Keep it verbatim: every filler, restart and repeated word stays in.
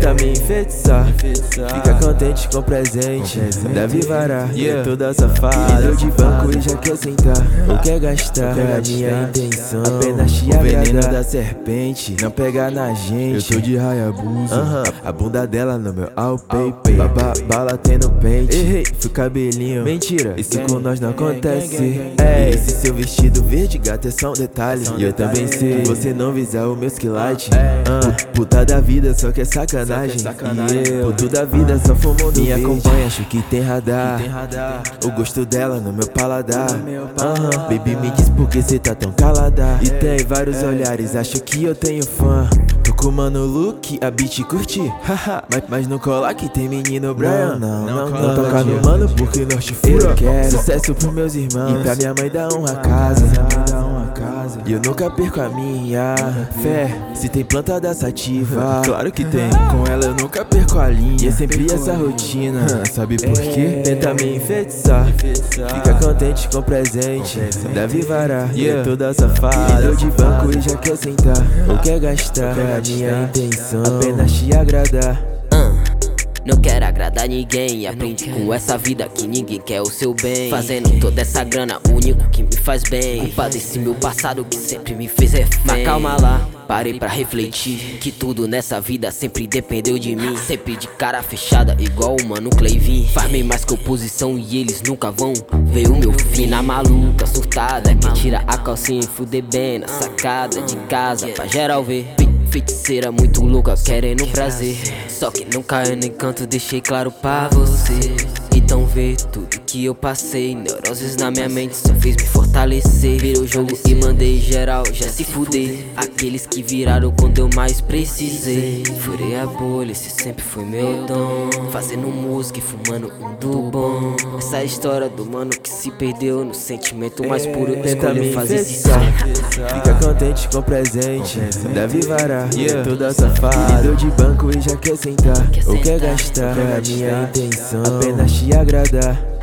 tenta me enfeitiçar, fica contente com presente, deve varar, yeah. Toda safada, deu de banco e já quer sentar, ou quer gastar, é a minha intenção, apenas te agradar. O veneno da serpente não pega na gente, eu tô de Hayabusa, uh-huh. A bunda dela no meu Alpay, baba, bala tem no pente, errei, fui cabelinho, mentira, isso com nós não acontece. É, esse seu vestido verde, gato, é só um detalhe, e eu também sei, você não visar o meu skillite, uh, puta da vida, só que é sacanagem, e eu, puto da vida, só fumou do me acompanha, acho que tem radar, o gosto dela no meu paladar, uh-huh. Baby, me diz por que cê tá tão calada, e tem vários olhares, acho que eu tenho fã. Tô com o mano Luke, a beat curti, haha, mas, mas não cola que tem menino Brian. Não, não, não, não toca no mano porque nós te fura. Eu quero sucesso pros meus irmãos e pra minha mãe dar honra a casa. E eu nunca perco a minha fé, se tem planta da sativa, claro que tem, com ela eu nunca perco a linha, e é sempre essa rotina, sabe por quê? Tenta me enfeitiçar, fica contente com presente, deve varar, yeah. Toda safada, deu de banco e já quer sentar, ou quer gastar, é a minha intenção, apenas te agradar. Não quero agradar ninguém, aprende com essa vida que ninguém quer o seu bem, fazendo toda essa grana, o único que me faz bem, culpa desse meu passado que sempre me fez refém. Mas calma lá, parei pra refletir, que tudo nessa vida sempre dependeu de mim, sempre de cara fechada igual o mano Cleivin. Farmei mais que oposição e eles nunca vão ver o meu fim. Na maluca, surtada, que tira a calcinha e fuder bem na sacada de casa pra geral ver. Feiticeira muito louca, querendo prazer, só que não caiu no encanto, deixei claro pra você. Então vê tudo que eu passei, neuroses na minha mente só fez me fortalecer. Virei o jogo e mandei geral já se fuder, aqueles que viraram quando eu mais precisei. Furei a bolha, esse sempre foi meu dom, fazendo música e fumando um do bom. Essa história do mano que se perdeu no sentimento mais puro, escolheu fazer esse som. Fica contente com presente, deve varar, yeah. Toda safada, deu de banco e já quer sentar, ou quer gastar, é a minha intenção, apenas te agradar.